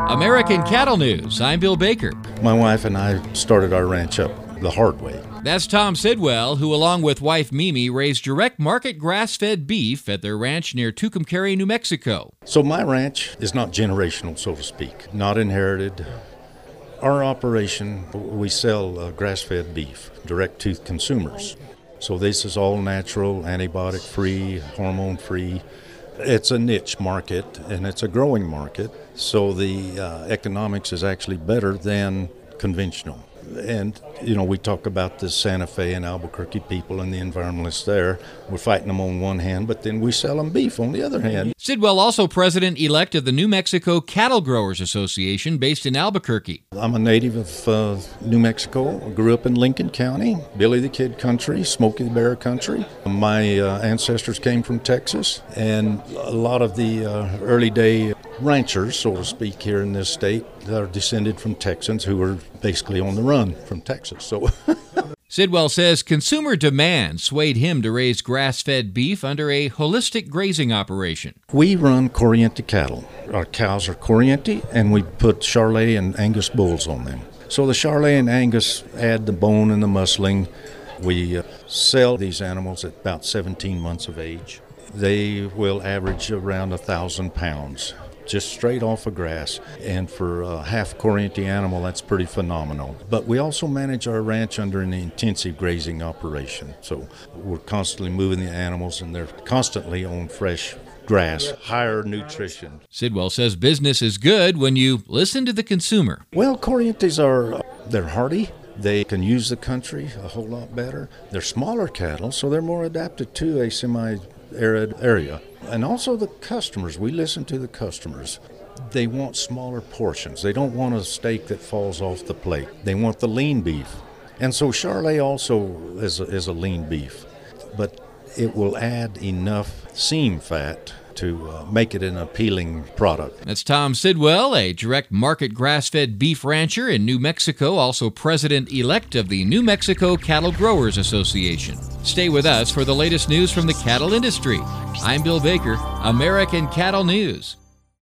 American Cattle News. I'm Bill Baker. My wife and I started our ranch up the hard way. That's Tom Sidwell, who along with wife Mimi raised direct market grass-fed beef at their ranch near Tucumcari, New Mexico. So my ranch is not generational, so to speak, not inherited. Our operation, we sell grass-fed beef direct to consumers. So this is all natural, antibiotic-free, hormone-free. It's a niche market, and it's a growing market, so the economics is actually better than conventional. And, we talk about the Santa Fe and Albuquerque people and the environmentalists there. We're fighting them on one hand, but then we sell them beef on the other hand. Sidwell also president-elect of the New Mexico Cattle Growers Association based in Albuquerque. I'm a native of New Mexico. I grew up in Lincoln County, Billy the Kid country, Smokey the Bear country. My ancestors came from Texas, and a lot of the early day ranchers, so to speak, here in this state are descended from Texans who were basically on the run from Texas. So Sidwell says consumer demand swayed him to raise grass-fed beef under a holistic grazing operation. We run Corriente cattle. Our cows are Corriente, and we put Charolais and Angus bulls on them. So the Charolais and Angus add the bone and the muscling. We sell these animals at about 17 months of age. They will average around 1,000 pounds. Just straight off of grass. And for a half Corriente animal, that's pretty phenomenal. But we also manage our ranch under an intensive grazing operation. So we're constantly moving the animals, and they're constantly on fresh grass, higher nutrition. Sidwell says business is good when you listen to the consumer. Well, Corrientes they're hardy. They can use the country a whole lot better. They're smaller cattle, so they're more adapted to a semi-arid area. And also the customers. We listen to the customers. They want smaller portions. They don't want a steak that falls off the plate. They want the lean beef. And so Charolais also is a lean beef. But it will add enough seam fat to make it an appealing product. That's Tom Sidwell, a direct market grass-fed beef rancher in New Mexico, also president-elect of the New Mexico Cattle Growers Association. Stay with us for the latest news from the cattle industry. I'm Bill Baker, American Cattle News.